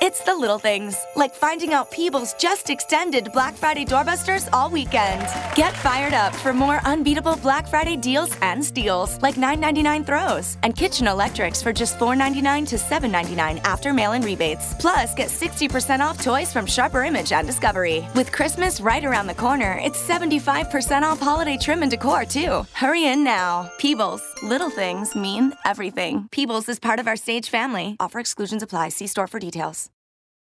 It's the little things, like finding out Peebles just extended Black Friday doorbusters all weekend. Get fired up for more unbeatable Black Friday deals and steals, like $9.99 throws and kitchen electrics for just $4.99 to $7.99 after mail-in rebates. Plus, get 60% off toys from Sharper Image and Discovery. With Christmas right around the corner, it's 75% off holiday trim and decor, too. Hurry in now. Peebles. Little things mean everything. Peebles is part of our Stage family. Offer exclusions apply. See store for details.